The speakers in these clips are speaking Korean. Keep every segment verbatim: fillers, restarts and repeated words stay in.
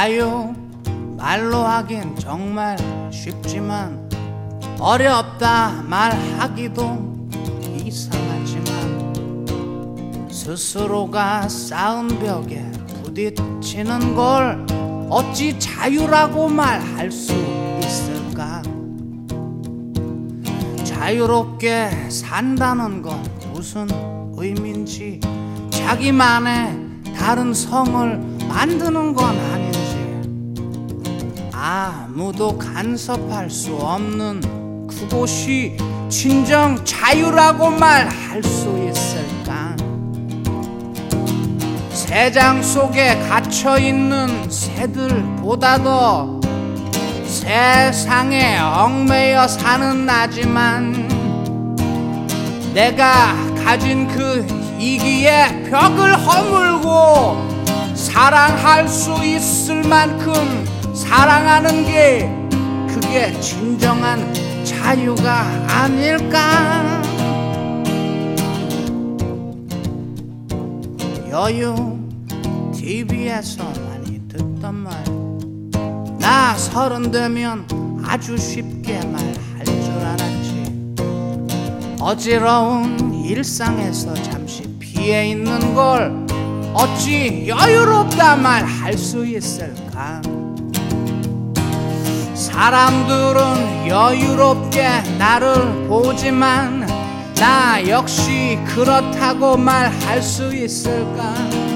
자유 말로 하긴 정말 쉽지만 어렵다 말하기도 이상하지만 스스로가 쌓은 벽에 부딪히는 걸 어찌 자유라고 말할 수 있을까? 자유롭게 산다는 건 무슨 의미인지, 자기만의 다른 성을 만드는 건 아닌지, 아무도 간섭할 수 없는 그곳이 진정 자유라고 말할 수 있을까? 새장 속에 갇혀있는 새들보다도 세상에 얽매여 사는 나지만, 내가 가진 그 이기의 벽을 허물고 사랑할 수 있을 만큼 사랑하는 게 그게 진정한 자유가 아닐까? 여유 티비에서 많이 듣던 말, 나 서른 되면 아주 쉽게 말할 줄 알았지. 어지러운 일상에서 잠시 피해 있는 걸 어찌 여유롭다 말할 수 있을까? 사람들은 여유롭게 나를 보지만 나 역시 그렇다고 말할 수 있을까?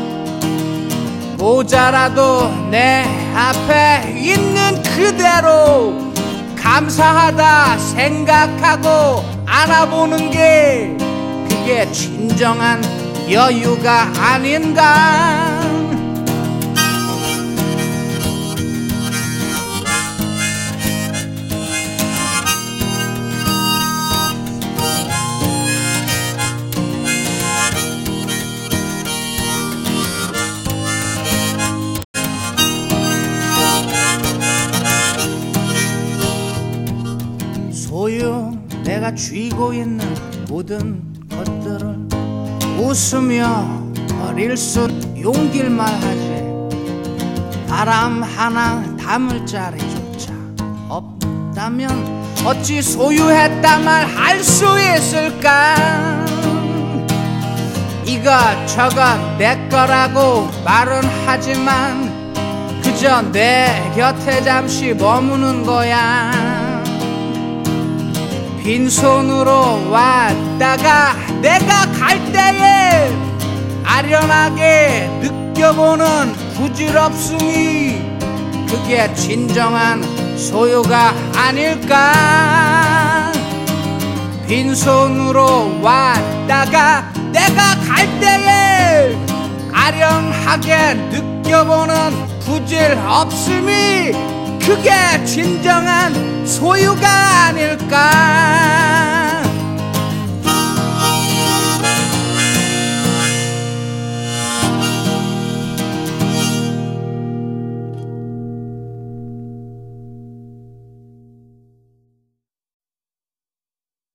모자라도 내 앞에 있는 그대로 감사하다 생각하고 안아보는 게 그게 진정한 여유가 아닌가? 소유 내가 쥐고 있는 모든 것들을 웃으며 버릴 수 용기를 말하지. 바람 하나 담을 자리조차 없다면 어찌 소유했다 말할 수 있을까? 이것 저것 내 거라고 말은 하지만 그저 내 곁에 잠시 머무는 거야. 빈손으로 왔다가 내가 갈 때에 아련하게 느껴보는 부질없음이 그게 진정한 소유가 아닐까? 빈손으로 왔다가 내가 갈 때에 아련하게 느껴보는 부질없음이 그게 진정한 소유가 아닐까?